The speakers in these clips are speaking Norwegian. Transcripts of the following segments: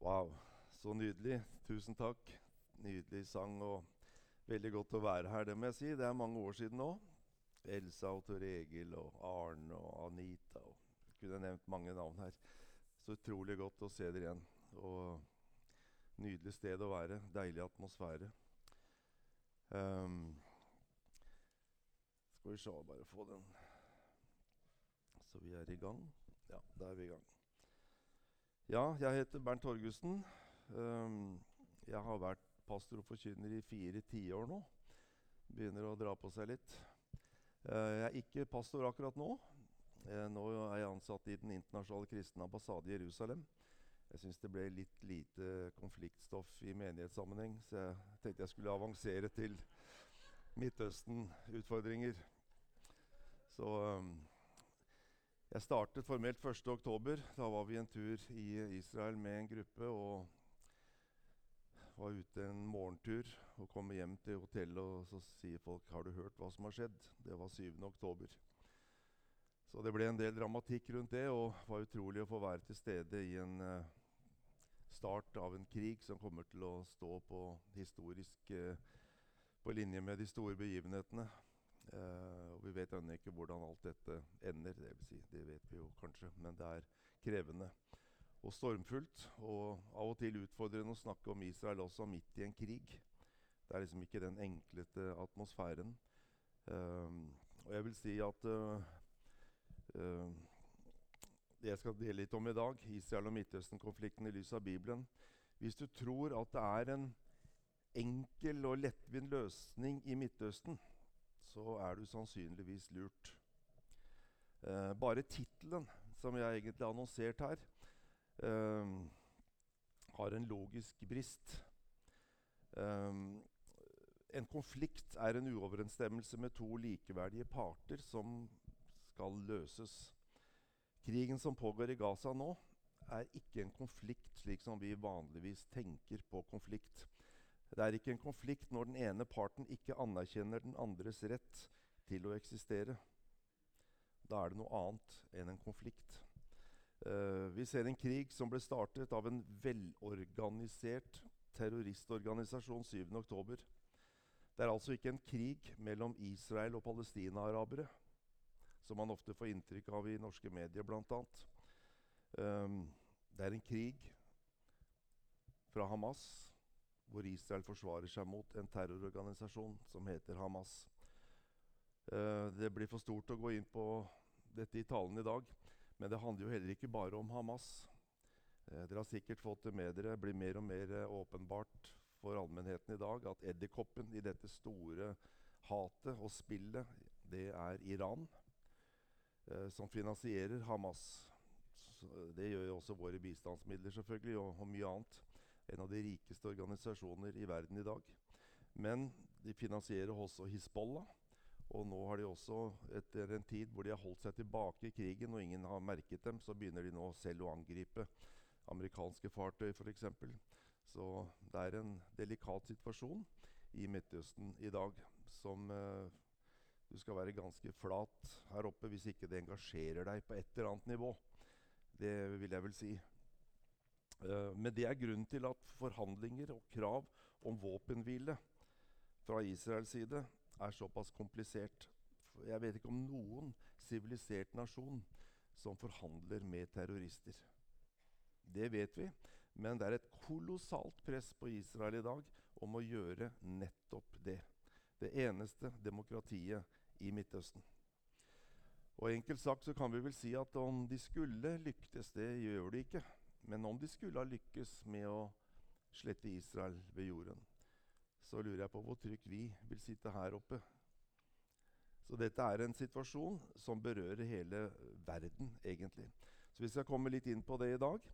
Wow, så nydelig. Tusen takk. Nydelig sang og veldig godt å være her, det må jeg si. Det er mange år siden nå. Elsa og Tor Egil og Arne og Anita. Jeg kunne nevnt mange navn her. Så utrolig godt å se dere igjen. Og nydelig sted å være. Deilig atmosfære. Skal vi se, bare få den. Så vi er i gang. Ja, da er vi i gang. Ja, jeg heter Bernt Torgussen. Jeg har vært pastor og forkynner i 4 tiår nå. Begynner å dra på seg litt. Jeg er ikke pastor akkurat nå. Nå er jeg ansatt i den internasjonale kristne ambassade i Jerusalem. Jeg synes det ble litt lite konfliktstoff i menighetssammenheng, så jeg tenkte jeg skulle avansere til Midtøsten-utfordringer. Så jeg startet formelt 1. oktober. Da var vi en tur i Israel med en gruppe og var ute en morgentur og kom hjem til hotellet, og så sier folk, har du hørt hva som har skjedd? Det var 7. oktober. Så det ble en del dramatikk rundt det, og var utrolig å få være til stede i en start av en krig som kommer til å stå på historisk på linje med de store begivenhetene. Og vi vet ennå ikke hvordan alt dette ender, det vil si, det vet vi jo kanskje, men det er krevende og stormfullt, og av og til utfordrende å snakke om Israel også midt i en krig. Det er liksom ikke den enklete atmosfæren. Og jeg vil si at det jeg skal dele litt om i dag, Israel og Midtøsten-konflikten i lys av Bibelen. Hvis du tror at det er en enkel og lettvint løsning i Midtøsten, så er du sannsynligvis lurt. Bare titelen som jeg egentlig har annonsert her, har en logisk brist. En konflikt er en uoverensstemmelse med to likeverdige parter som skal løses. Krigen som pågår i Gaza nå, er ikke en konflikt slik som vi vanligvis tenker på konflikt. Det er ikke en konflikt når den ene parten ikke anerkjenner den andres rett til å eksistere. Da er det noe annet enn en konflikt. Vi ser en krig som ble startet av en velorganisert terroristorganisasjon 7. oktober. Det er altså ikke en krig mellom Israel og Palestina-arabere, som man ofte får inntrykk av i norske medier blant annet. Det er en krig fra Hamas, hvor Israel forsvarer seg mot en terrororganisasjon som heter Hamas. Det blir for stort å gå inn på dette i talen i dag, men det handler jo heller ikke bare om Hamas. Dere har sikkert fått det med dere, blir mer og mer åpenbart for allmennheten i dag, at edderkoppen i dette store hatet og spillet, det er Iran, som finansierer Hamas. Det gjør jo også våre bistandsmidler selvfølgelig, og mye annet. En av de rikeste organisasjoner i verden i dag. Men de finansierer også Hizbollah. Og nå har de også, etter en tid hvor de har holdt seg tilbake i krigen, og ingen har merket dem, så begynner de nå selv å angripe amerikanske fartøy for eksempel. Så det er en delikat situasjon i Midtøsten i dag, som du skal være ganske flat her oppe hvis ikke det engasjerer deg på et eller annet nivå. Det vil jeg vel si. Men det er grunnen til at forhandlinger og krav om våpenhvile fra Israels side er såpass komplisert. Jeg vet ikke om noen sivilisert nasjon som forhandler med terrorister. Det vet vi, men det er et kolossalt press på Israel i dag om å gjøre nettopp det. Det eneste demokratiet i Midtøsten. Og enkelt sagt så kan vi vel si at om de skulle lyktes, det gjør de ikke, men om de skulle ha lykkes med å slette Israel ved jorden, så lurer jeg på hvor trygt vi vil sitte her oppe. Så dette er en situasjon som berører hele verden, egentlig. Så vi skal komme litt inn på det i dag.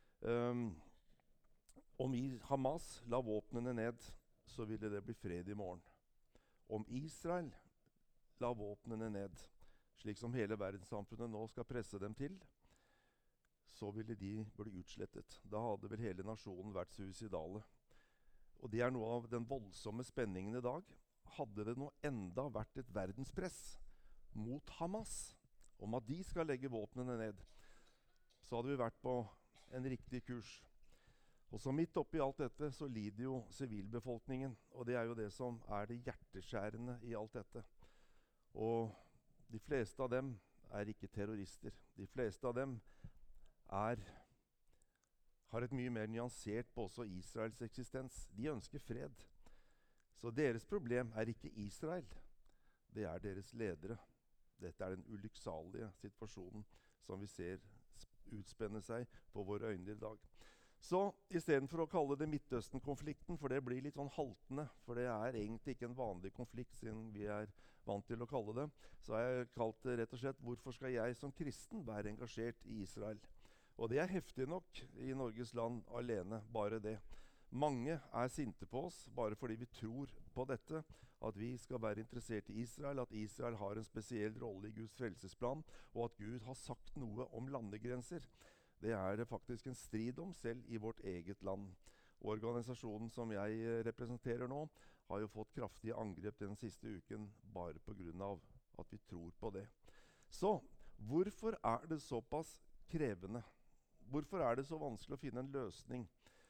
Om Hamas la våpnene ned, så ville det bli fred i morgen. Om Israel la våpnene ned, slik som hele verdenssamfunnet nå skal presse dem til, så ville de bli utslettet. Da hadde vel hele nasjonen vært suicidale. Og det er noe av den voldsomme spenningen i dag. Hadde det nå enda vært et verdenspress mot Hamas, om at de skal legge våpnene ned, så hadde vi vært på en riktig kurs. Og så midt oppi alt dette så lider jo sivilbefolkningen, og det er jo det som er det hjerteskjærende i alt dette. Og de fleste av dem er ikke terrorister. De fleste av dem har et mye mer nyansert på også Israels eksistens. De ønsker fred. Så deres problem er ikke Israel, det er deres ledere. Dette er den ulykksalige situasjonen som vi ser utspenne seg på våre øyne i dag. Så i stedet for å kalle det Midtøsten-konflikten, for det blir litt sånn haltende, for det er egentlig ikke en vanlig konflikt siden vi er vant til å kalle det, så har jeg kalt det rett og slett «Hvorfor skal jeg som kristen være engasjert i Israel?» Og det er heftig nok i Norges land alene, bare det. Mange er sinte på oss bare fordi vi tror på dette, at vi skal være interessert i Israel, at Israel har en spesiell rolle i Guds frelsesplan, og at Gud har sagt noe om landegrenser. Det er det faktisk en strid om selv i vårt eget land. Organisasjonen som jeg representerer nå, har jo fått kraftige angrep den siste uken bare på grunn av at vi tror på det. Så hvorfor er det såpass krevende? Hvorfor er det så vanskelig å finne en løsning?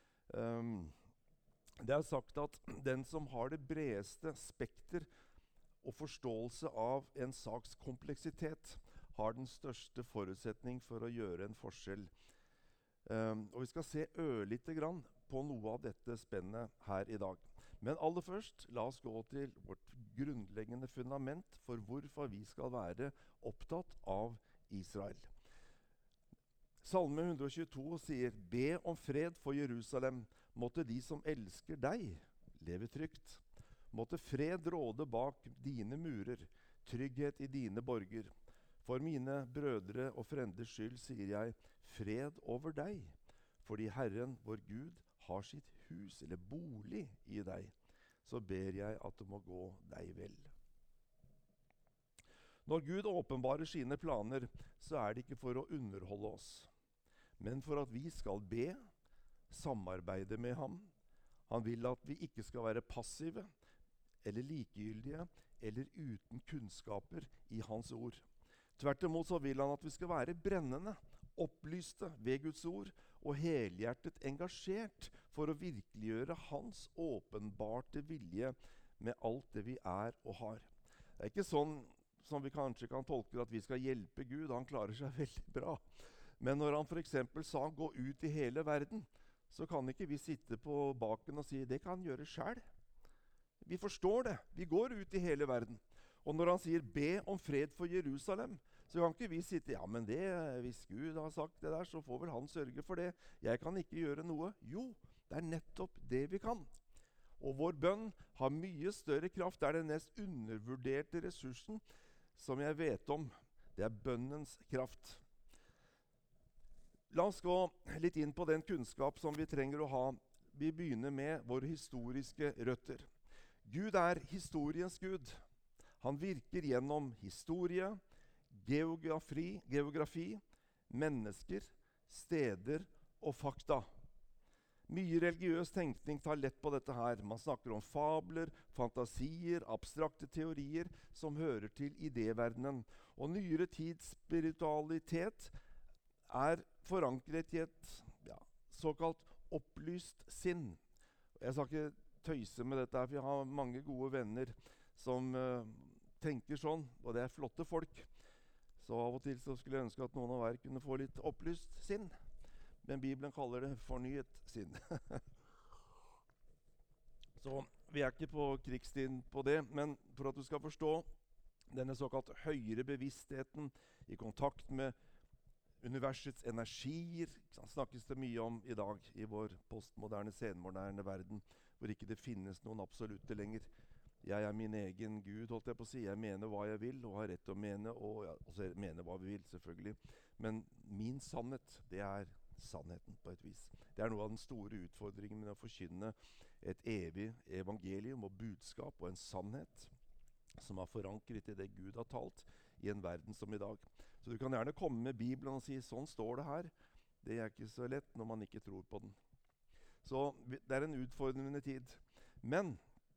Det er sagt at den som har det bredeste spekter og forståelse av en saks kompleksitet, har den største forutsetning for å gjøre en forskjell. Og vi skal se ørlite grann på noe av dette spennet her i dag. Men aller først, la oss gå til vårt grunnleggende fundament for hvorfor vi skal være opptatt av Israel. Salme 122 sier, «Be om fred for Jerusalem, måtte de som elsker deg leve trygt. Måtte fred råde bak dine murer, trygghet i dine borger. For mine brødre og frenders skyld sier jeg, fred over deg, fordi Herren, vår Gud, har sitt hus eller bolig i deg. Så ber jeg at det må gå deg vel.» Når Gud åpenbarer sine planer, så er det ikke for å underholde oss, men for at vi skal be, samarbeide med ham. Han vil at vi ikke skal være passive, eller likegyldige, eller uten kunnskaper i hans ord. Tvert imot så vil han at vi skal være brennende, opplyste ved Guds ord, og helhjertet engasjert for å virkeliggjøre hans åpenbarte vilje med alt det vi er og har. Det er ikke sånn som vi kanskje kan tolke det, at vi skal hjelpe Gud. Han klarer seg veldig bra. Men når han for eksempel sa gå ut i hele verden, så kan ikke vi sitte på baken og si det kan han gjøre selv. Vi forstår det. Vi går ut i hele verden. Og når han sier be om fred for Jerusalem, så kan ikke vi sitte, ja, men det, hvis Gud har sagt det der, så får vel han sørge for det. Jeg kan ikke gjøre noe. Jo, det er nettopp det vi kan. Og vår bønn har mye større kraft. Det er den mest undervurderte ressursen som jeg vet om. Det er bønnens kraft. La oss gå litt inn på den kunnskap som vi trenger å ha. Vi begynner med våre historiske røtter. Gud er historiens Gud. Han virker gjennom historie, geografi, mennesker, steder og fakta. Mye religiøs tenkning tar lett på dette her. Man snakker om fabler, fantasier, abstrakte teorier som hører til idéverdenen. Og nyere tids spiritualitet er forankret i et såkalt opplyst sinn. Jeg skal ikke tøyse med dette her, for jeg har mange gode venner som tenker sånn, og det er flotte folk. Så av og til så skulle jeg ønske at noen av hver kunne få litt opplyst sinn. Men Bibelen kaller det fornyet sinn. Så vi er ikke på krigstiden på det, men for at du skal forstå denne såkalt høyere bevisstheten i kontakt med universets energier, snakkes det mye om i dag i vår postmoderne, senmoderne verden, hvor ikke det finnes noen absolutte lenger. Jeg er min egen Gud, holdt jeg på å si. Jeg mener hva jeg vil, og har rett til å mene, og også mene hva vi vil, selvfølgelig. Men min sannhet, det er sannheten på et vis. Det er noe av den store utfordringen med å forkynne et evig evangelium og budskap og en sannhet som er forankret i det Gud har talt i en verden som i dag. Så du kan gjerne komme med Bibelen og si, sånn står det her. Det er ikke så lett når man ikke tror på den. Så det er en utfordrende tid. Men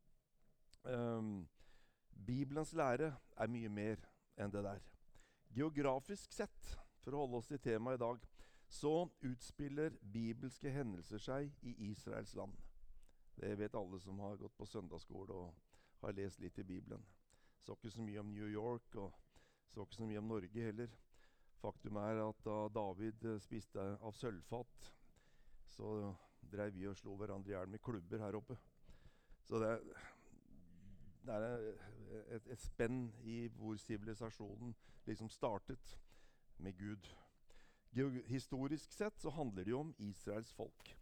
Bibelens lære er mye mer enn det der. Geografisk sett, for å holde oss til temaet i dag, så utspiller bibelske hendelser seg i Israels land. Det vet alle som har gått på søndagsskole og har lest litt i Bibelen. Så ikke så mye om New York, og så ikke så mye om Norge heller. Faktum er at da David spiste av sølvfat, så drev vi og slo hverandre i hjel med klubber her oppe. Så det er et spenn i hvor sivilisasjonen liksom startet med Gud. Historisk sett så handler det jo om Israels folk.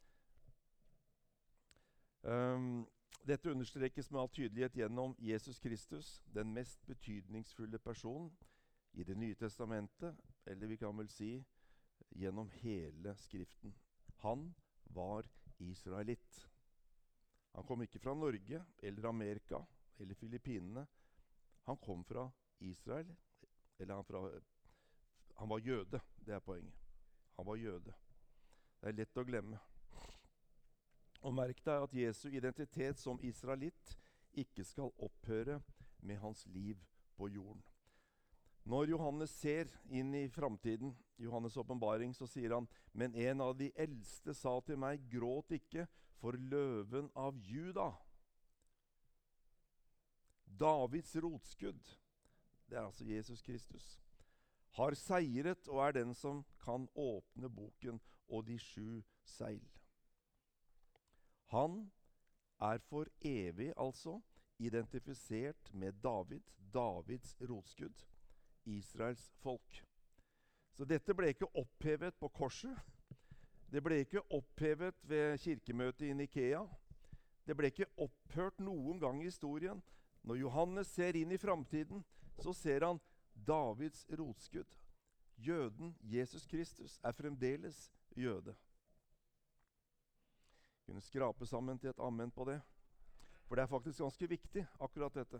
Dette understrekes med all tydelighet gjennom Jesus Kristus, den mest betydningsfulle person i Det nye testamentet, eller vi kan vel si gjennom hele Skriften. Han var israelitt. Han kom ikke fra Norge, eller Amerika, eller Filippinene. Han kom fra Israel, eller han var jøde, det er poenget. Han var jøde. Det er lett å glemme. Og merk deg at Jesu identitet som israelitt ikke skal opphøre med hans liv på jorden. Når Johannes ser inn i framtiden, Johannes' åpenbaring, så sier han: «Men en av de eldste sa til meg, gråt ikke, for løven av Juda, Davids rotskudd», det er altså Jesus Kristus, «har seiret og er den som kan åpne boken og de 7 seil.» Han er for evig altså identifisert med Davids rotskudd, Israels folk. Så dette ble ikke opphevet på korset. Det ble ikke opphevet ved kirkemøtet i Nikea. Det ble ikke opphørt noen gang i historien. Når Johannes ser inn i framtiden, så ser han Davids rotskudd. Jøden Jesus Kristus er fremdeles jøde. Kunne skrape sammen til et amen på det. For det er faktisk ganske viktig, akkurat dette.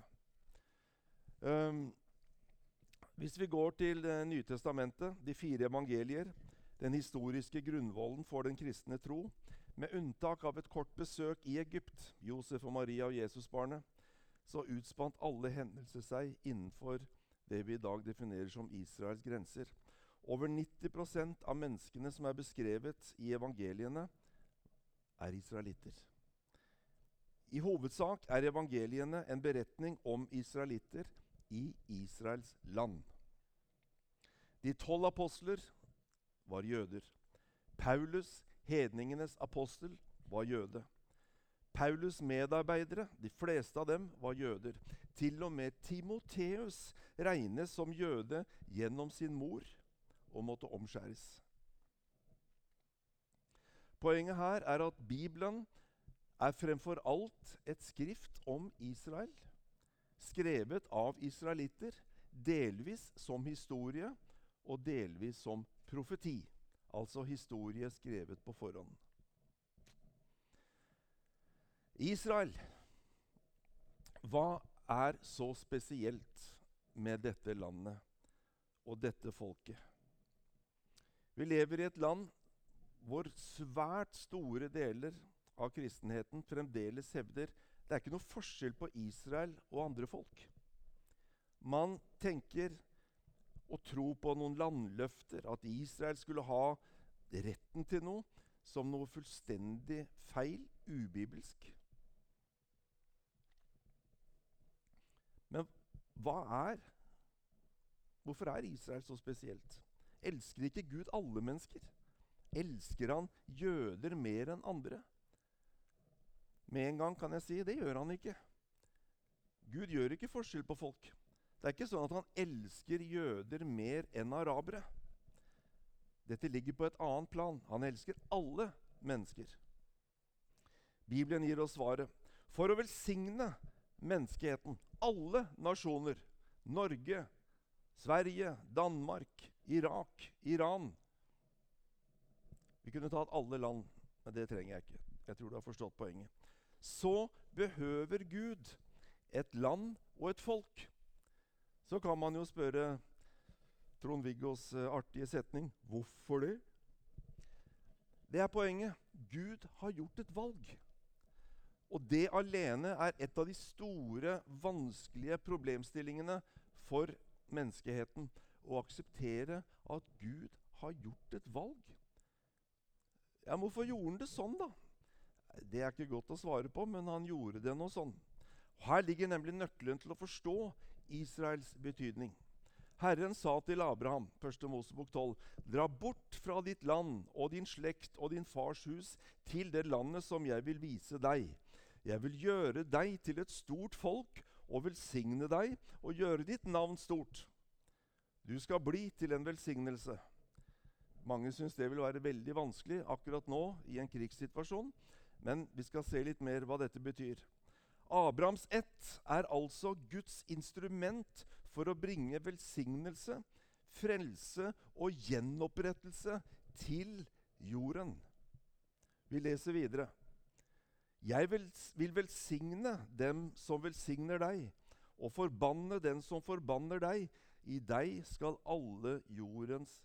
Hvis vi går til Det nye testamentet, de 4 evangelier, den historiske grunnvollen for den kristne tro, med unntak av et kort besøk i Egypt, Josef og Maria og Jesusbarnet, så utspant alle hendelser seg innenfor det vi i dag definerer som Israels grenser. Over 90% av menneskene som er beskrevet i evangeliene, er israelitter. I hovedsak er evangeliene en beretning om israelitter i Israels land. De 12 apostler var jøder. Paulus, hedningenes apostel, var jøde. Paulus' medarbeidere, de fleste av dem, var jøder. Til og med Timotheus regnes som jøde gjennom sin mor og måtte omskjæres. Poenget her er at Bibelen er fremfor alt et skrift om Israel, skrevet av israelitter, delvis som historie og delvis som profeti, altså historie skrevet på forhånd. Israel, hva er så spesielt med dette landet og dette folket? Vi lever i et land hvor svært store deler av kristenheten fremdeles hevder det er ikke noe forskjell på Israel og andre folk. Man tenker og tror på noen landløfter, at Israel skulle ha retten til noe, som noe fullstendig feil, ubibelsk. Men hvorfor er Israel så spesielt? Elsker ikke Gud alle mennesker? Elsker han jøder mer enn andre? Med en gang kan jeg si, det gjør han ikke. Gud gjør ikke forskjell på folk. Det er ikke sånn at han elsker jøder mer enn arabere. Dette ligger på et annet plan. Han elsker alle mennesker. Bibelen gir oss svaret. For å velsigne menneskeheten, alle nasjoner, Norge, Sverige, Danmark, Irak, Iran. Vi kunne tatt alle land, men det trenger jeg ikke. Jeg tror du har forstått poenget. Så behøver Gud et land og et folk. Så kan man jo spørre Trond-Viggos artige setning, hvorfor det? Det er poenget. Gud har gjort et valg. Og det alene er et av de store, vanskelige problemstillingene for menneskeheten. Å akseptere at Gud har gjort et valg. Ja, hvorfor gjorde han det sånn da? Det er ikke godt å svare på, men han gjorde det nå sånn. Her ligger nemlig nøkkelen til å forstå Israels betydning. Herren sa til Abraham, 1. Mosebok 12, «Dra bort fra ditt land og din slekt og din fars hus til det landet som jeg vil vise deg. Jeg vil gjøre deg til et stort folk og velsigne deg og gjøre ditt navn stort. Du skal bli til en velsignelse.» Mange synes det vil være veldig vanskelig akkurat nå i en krigssituasjon, men vi skal se litt mer hva dette betyr. Abrahams ett er altså Guds instrument for å bringe velsignelse, frelse og gjenopprettelse til jorden. Vi leser videre. «Jeg vil velsigne dem som velsigner deg, og forbanne den som forbanner deg. I deg skal alle jordens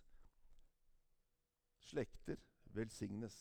slekter velsignes.»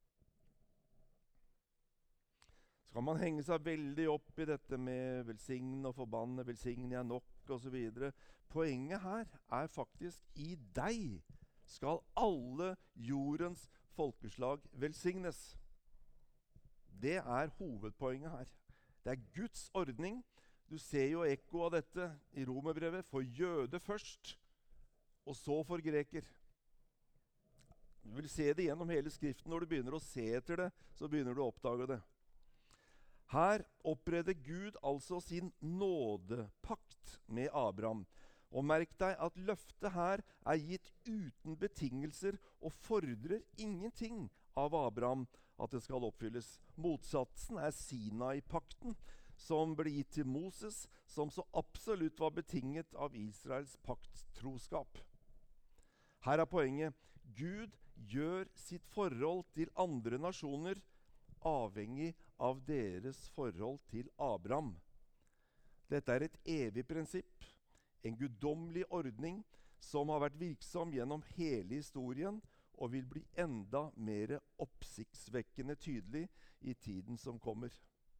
Så kan man henge seg veldig opp i dette med velsigne og forbanne, velsigne jeg nok, og så videre. Poenget her er faktisk i deg skal alle jordens folkeslag velsignes. Det er hovedpoenget her. Det er Guds ordning. Du ser jo ekko av dette i Romerbrevet. For jøde først, og så for greker. Du vil se det gjennom hele skriften. Når du begynner å se etter det, så begynner du å oppdage det. Her oppreder Gud altså sin nådepakt med Abraham. Og merk deg at løftet her er gitt uten betingelser og fordrer ingenting av Abraham at det skal oppfylles. Motsatsen er Sinai-pakten, som ble gitt til Moses, som så absolutt var betinget av Israels pakttroskap. Her er poenget. Gud gjør sitt forhold til andre nasjoner avhengig av deres forhold til Abraham. Dette er et evig prinsipp, en guddommelig ordning som har vært virksom gjennom hele historien og vil bli enda mer oppsiktsvekkende tydelig i tiden som kommer.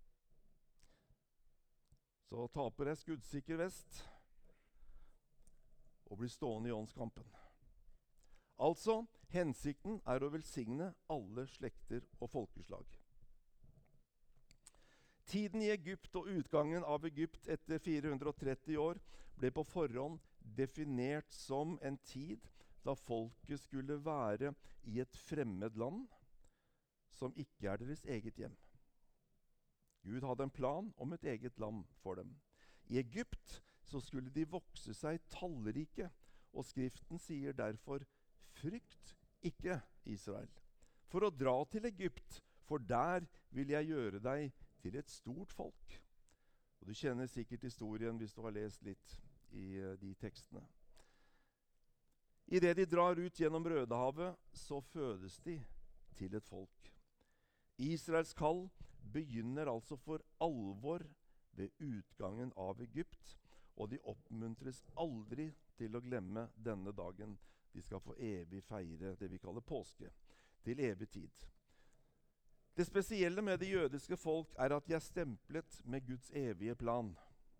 Så ta på deg skuddsikker vest og bli stående i åndskampen. Altså, hensikten er å velsigne alle slekter og folkeslag. Tiden i Egypt og utgangen av Egypt etter 430 år ble på forhånd definert som en tid da folket skulle være i et fremmed land som ikke er deres eget hjem. Gud hadde en plan om et eget land for dem. I Egypt så skulle de vokse seg tallrike, og Skriften sier derfor «Frykt ikke, Israel, for å dra til Egypt, for der vil jeg gjøre deg til et stort folk.» Og du kjenner sikkert historien hvis du har lest litt i de tekstene. I det de drar ut gjennom Rødehavet, så fødes de til et folk. Israels kall begynner altså for alvor ved utgangen av Egypt, og de oppmuntres aldri til å glemme denne dagen. De skal få evig feire det vi kaller påske, til evig tid. Det spesielle med det jødiske folk er at de er stemplet med Guds evige plan.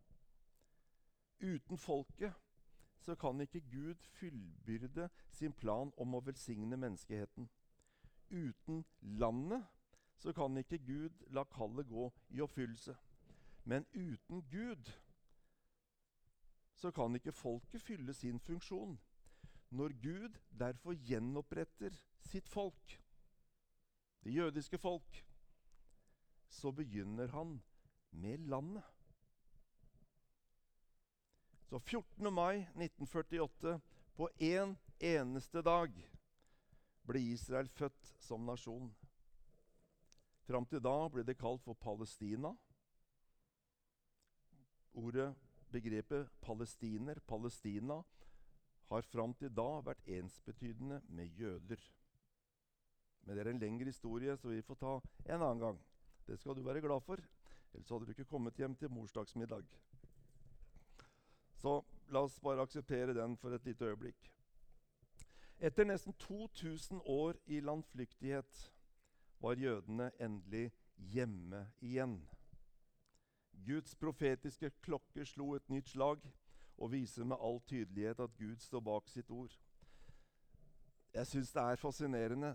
Uten folket så kan ikke Gud fullbyrde sin plan om å velsigne menneskeheten. Uten landet så kan ikke Gud la kallet gå i oppfyllelse. Men uten Gud så kan ikke folket fylle sin funksjon. Når Gud derfor gjenoppretter sitt folk, det jødiske folk, så begynner han med landet. Så 14. mai 1948, på en eneste dag, ble Israel født som nasjon. Fram til da ble det kalt for Palestina. Begrepet palestiner, Palestina, har fram til da vært ensbetydende med jøder. Men det er en lengre historie, så vi får ta en annen gang. Det skal du være glad for, ellers hadde du ikke kommet hjem til morsdagsmiddag. Så la oss bare akseptere den for et lite øyeblikk. Etter nesten 2000 år i landflyktighet var jødene endelig hjemme igjen. Guds profetiske klokke slo et nytt slag og viser med all tydelighet at Gud står bak sitt ord. Jeg synes det er fascinerende.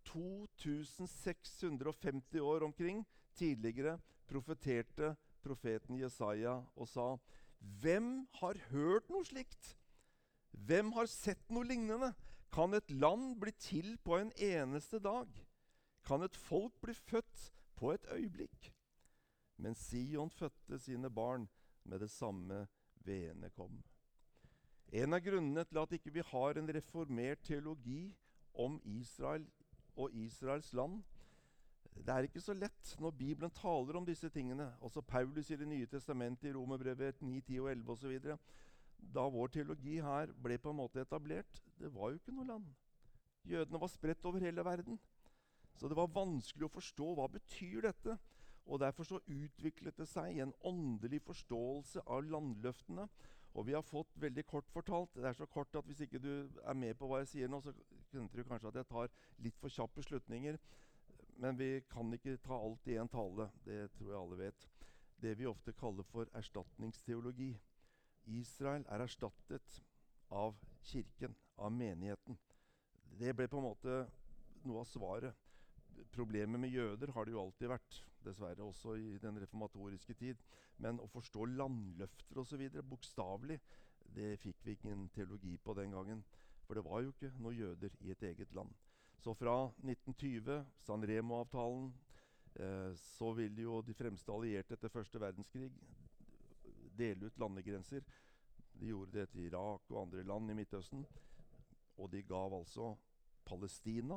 2650 år omkring tidligere profeterte profeten Jesaja og sa: Hvem har hørt noe slikt? Hvem har sett noe lignende? Kan et land bli til på en eneste dag? Kan et folk bli født på et øyeblikk? Men Sion fødte sine barn med det samme veene kom. En av grunnene til at ikke vi har en reformert teologi om Israel og Israels land, det er ikke så lett når Bibelen taler om disse tingene. Også Paulus i Det nye testamentet, i Romerbrevet 9, 10 og 11 osv. Da vår teologi her ble på en måte etablert, det var jo ikke noe land. Jødene var spredt over hele verden. Så det var vanskelig å forstå hva betyr dette. Og derfor så utviklet det seg en åndelig forståelse av landløftene. Og vi har fått veldig kort fortalt. Det er så kort at hvis ikke du er med på hva jeg sier nå, så skjønner du kanskje at jeg tar litt for kjappe slutninger. Men vi kan ikke ta alt i en tale. Det tror jeg alle vet. Det vi ofte kaller for erstatningsteologi. Israel er erstattet av kirken, av menigheten. Det ble på en måte noe av svaret. Problemet med jøder har det jo alltid vært, dessverre også i den reformatoriske tid. Men å forstå landløfter og så videre, bokstavelig, det fikk vi ikke en teologi på den gangen. For det var jo ikke noen jøder i et eget land. Så fra 1920, San Remo-avtalen, så vil jo de fremste allierte etter første verdenskrig dele ut landegrenser. De gjorde det til Irak og andre land i Midtøsten. Og de gav altså Palestina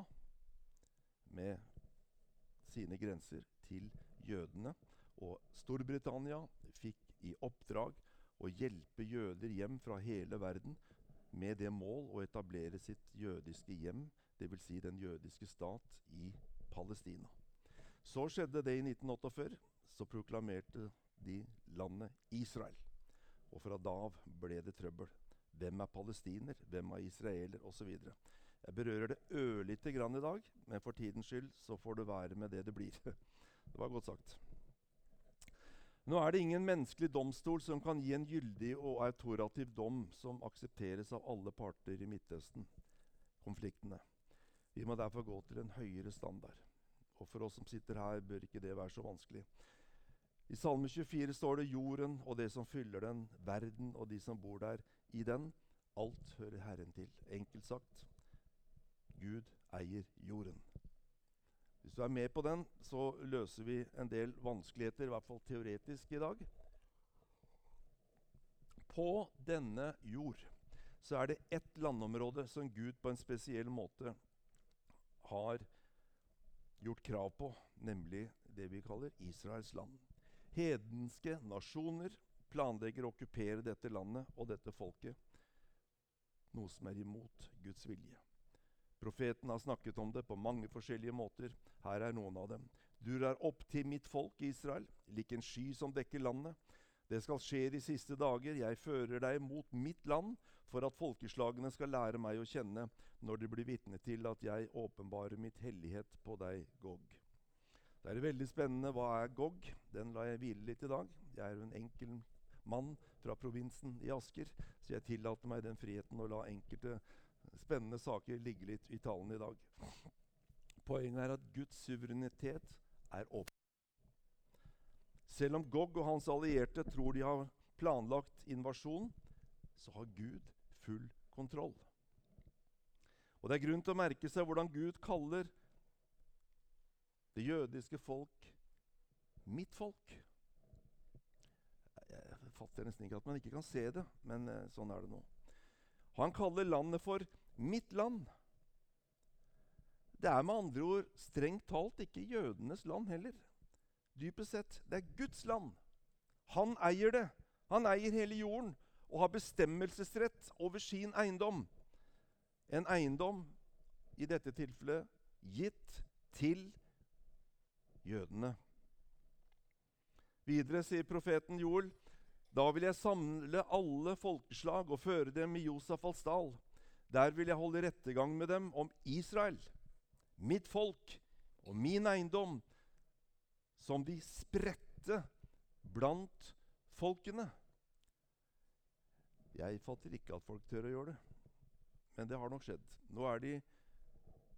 med sine grenser til jødene. Og Storbritannia fikk i oppdrag å hjelpe jøder hjem fra hele verden med det mål å etablere sitt jødiske hjem, det vil si den jødiske stat i Palestina. Så skjedde det i 1948, så proklamerte de landet Israel. Og fra da av ble det trøbbel. Hvem er palestiner? Hvem er israeler? Og så videre. Jeg berører det ørlite grann i dag, men for tidens skyld så får det være med det det blir. Det var godt sagt. Nå er det ingen menneskelig domstol som kan gi en gyldig og autorativ dom som aksepteres av alle parter i Midtøsten-konfliktene. Vi må derfor gå til en høyere standard. Og for oss som sitter her, bør ikke det være så vanskelig. I Salme 24 står det: jorden og det som fyller den, verden og de som bor der i den, alt hører Herren til. Enkelt sagt, Gud eier jorden. Hvis du er med på den, så løser vi en del vanskeligheter, i hvert fall teoretisk i dag. På denne jord så er det ett landområde som Gud på en spesiell måte har gjort krav på, nemlig det vi kaller Israels land. Hedenske nasjoner planlegger å okkupere dette landet og dette folket, noe som er imot Guds vilje. Profeten har snakket om det på mange forskjellige måter. Her er noen av dem. Du drar opp til mitt folk Israel, lik en sky som dekker landet. Det skal skje de siste dager. Jeg fører deg mot mitt land, for at folkeslagene skal lære meg å kjenne, når de blir vitne til at jeg åpenbarer mitt hellighet på deg, Gog. Det er veldig spennende. Hva er Gog? Den lar jeg hvile litt i dag. Jeg er jo en enkel mann fra provinsen i Asker, så jeg tillater meg den friheten å la enkelte spennende saker ligge litt i talen i dag. Poenget er at Guds suverenitet er åpen. Selv om Gog og hans allierte tror de har planlagt invasjon, så har Gud full kontroll. Og det er grunn til å merke seg hvordan Gud kaller det jødiske folk mitt folk. Jeg fatter nesten ikke at man ikke kan se det, men sånn er det nå. Han kaller landet for mitt land. Det er med andre ord strengt talt ikke jødenes land heller. Dypest sett, det er Guds land. Han eier det. Han eier hele jorden og har bestemmelsesrett over sin eiendom. En eiendom, i dette tilfellet, gitt til jødene. Videre sier profeten Joel: da vil jeg samle alle folkeslag og føre dem i Josafats dal. Der vil jeg holde rettergang med dem om Israel, mitt folk og min eiendom, som de spredte blant folkene. Jeg fatter ikke at folk tør å gjøre det, men det har nok skjedd. Nå er de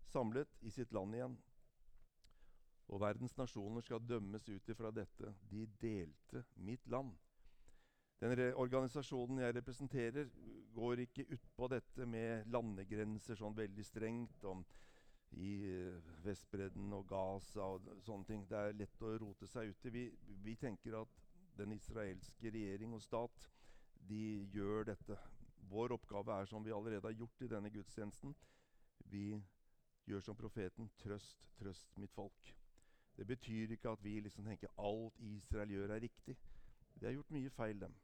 samlet i sitt land igjen. Og verdens nasjoner skal dømmes ut ifra dette. De delte mitt land. Den organisasjonen jeg representerer, går ikke ut på dette med landegrenser sånn veldig strengt om i Vestbredden og Gaza og sånne ting. Det er lett å rote seg ut i. Vi tenker at den israelske regjering og stat, de gjør dette. Vår oppgave er som vi allerede har gjort i denne gudstjenesten. Vi gjør som profeten, trøst, trøst mitt folk. Det betyr ikke at vi liksom tenker alt Israel gjør er riktig. De har gjort mye feil, dem.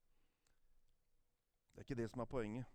Det er ikke det som er poenget.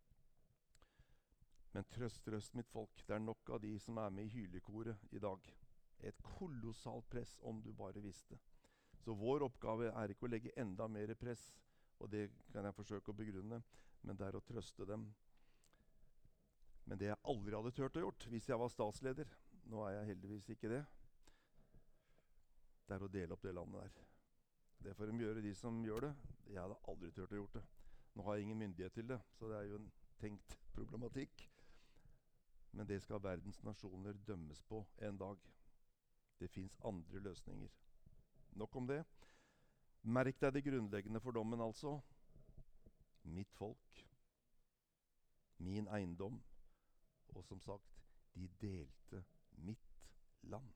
Men trøst, trøst mitt folk. Det er nok av de som er med i hylekoret i dag. Et kolossalt press, om du bare visste. Så vår oppgave er ikke å legge enda mer press, og det kan jeg forsøke å begrunne, men det er å trøste dem. Men det jeg aldri hadde tørt å gjort hvis jeg var statsleder, nå er jeg heldigvis ikke det, det er å dele opp det landet der. Det får de gjøre, de som gjør det. Jeg hadde aldri tørt å gjort det. Nå har jeg ingen myndighet til det, så det er jo en tenkt problematikk. Men det skal verdens nasjoner dømmes på en dag. Det finnes andre løsninger. Nok om det. Merk deg det grunnleggende for dommen, altså. Mitt folk. Min eiendom. Og som sagt, de delte mitt land.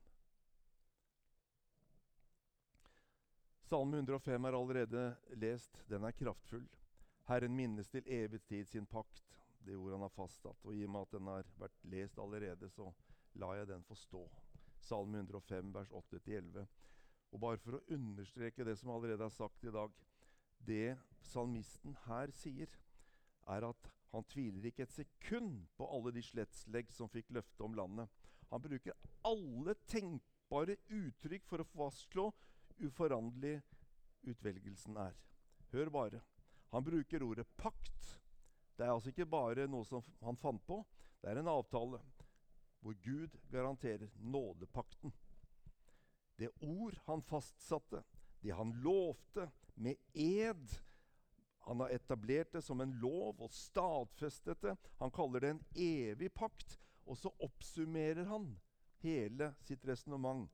Salme 105 er allerede lest. Den er kraftfull. Herren minnes til evig tid sin pakt, det ord han har fastsatt. Og i og med at den har vært lest allerede, så lar jeg den få stå. Salme 105, vers 8-11. Og bare for å understreke det som allerede er sagt i dag, det salmisten her sier, er at han tviler ikke et sekund på alle de slektslegg som fikk løfte om landet. Han bruker alle tenkbare uttrykk for å fastslå uforanderlig utvelgelsen er. Hør bare. Han bruker ordet pakt. Det er altså ikke bare noe som han fant på. Det er en avtale hvor Gud garanterer nådepakten. Det ord han fastsatte, det han lovte med ed. Han har etablert det som en lov og stadfestet det. Han kaller det en evig pakt. Og så oppsummerer han hele sitt resonemang.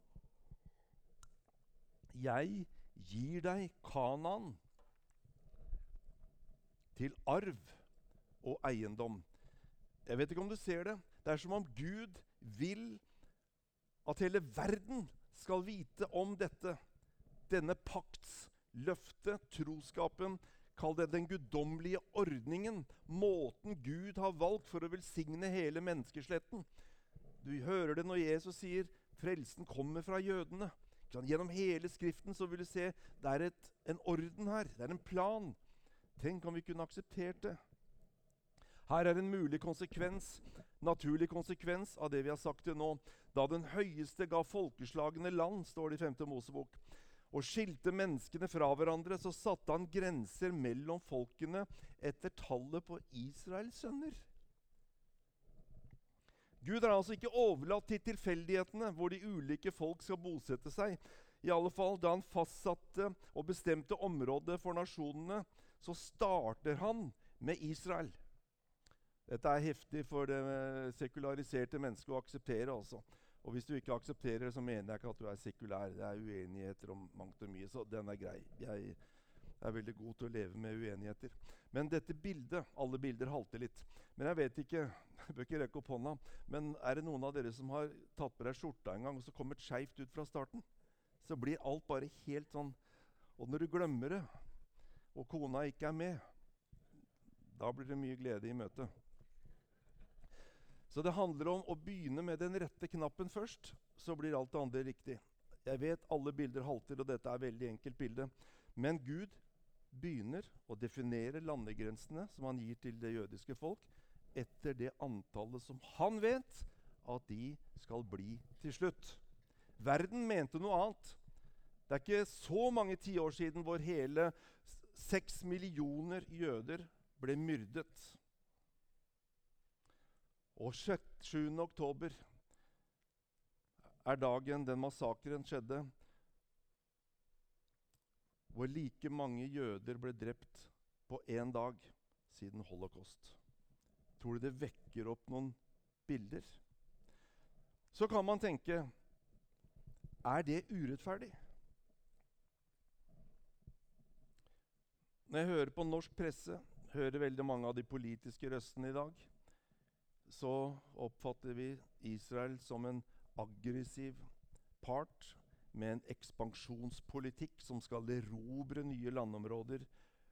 Jeg gir deg Kanaan til arv og eiendom. Jeg vet ikke om du ser det. Det er som om Gud vil at hele verden skal vite om dette. Denne pakts løfte, troskapen, kall det den guddommelige ordningen, måten Gud har valgt for å velsigne hele menneskesletten. Du hører det når Jesus sier, frelsen kommer fra jødene. Gjennom hele skriften så vil du se, det er en orden her, det er en plan. Tenk om vi kunne akseptert det. Her er en mulig konsekvens, naturlig konsekvens av det vi har sagt til nå. Da den høyeste ga folkeslagene land, står det i 5. Mosebok, og skilte menneskene fra hverandre, så satte han grenser mellom folkene etter tallet på Israels sønner. Gud er altså ikke overlatt til tilfeldighetene hvor de ulike folk skal bosette seg. I alle fall da han fastsatte og bestemte området for nasjonene, så starter han med Israel. Dette er heftig for det sekulariserte mennesket å akseptere, altså. Og hvis du ikke aksepterer det, så mener jeg ikke at du er sekulær. Det er uenigheter om mangt og mye, så den er grei. Jeg er veldig god til å leve med uenigheter. Men dette bildet, alle bilder halter litt. Men jeg vet ikke, jeg bør ikke rekke opp hånda, men er det noen av dere som har tatt på deg skjorta en gang, og så kommet skjevt ut fra starten? Så blir alt bare helt sånn, og når du glemmer det, og kona ikke er med, da blir det mye glede i møtet. Så det handler om å begynne med den rette knappen først, så blir alt det andre riktig. Jeg vet alle bilder halter, og dette er et veldig enkelt bilde. Men Gud begynner å definere landegrensene som han gir til det jødiske folk, etter det antallet som han vet at de skal bli til slutt. Verden mente noe annet. Det er ikke så mange tiår siden hvor hele 6 millioner jøder ble myrdet. Og 7. oktober er dagen den massakren skjedde, hvor like mange jøder ble drept på en dag siden holocaust. Tror du det vekker opp noen bilder? Så kan man tenke, er det urettferdig? Når jeg hører på norsk presse, hører veldig mange av de politiske røstene i dag, så oppfatter vi Israel som en aggressiv part med en ekspansjonspolitikk som skal erobre nye landområder.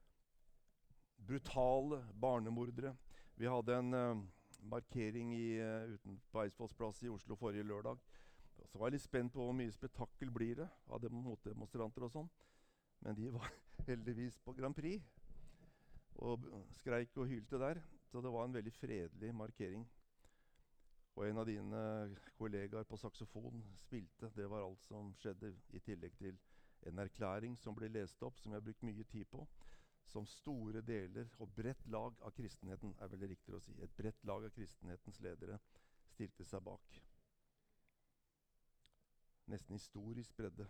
Brutale barnemordere. Vi hadde en markering på Eidsvolls plass i Oslo forrige lørdag. Så var jeg litt spent på hvor mye spetakkel blir det av motdemonstranter og sånn. Men de var heldigvis på Grand Prix og skreik og hylte der. Så det var en veldig fredelig markering. Og en av dine kollegaer på saksofon spilte. Det var alt som skjedde, i tillegg til en erklæring som ble lest opp, som jeg har brukt mye tid på. Som store deler og bredt lag av kristenheten, er vel riktig å si. Et bredt lag av kristenhetens ledere stilte seg bak. Nesten historisk bredde.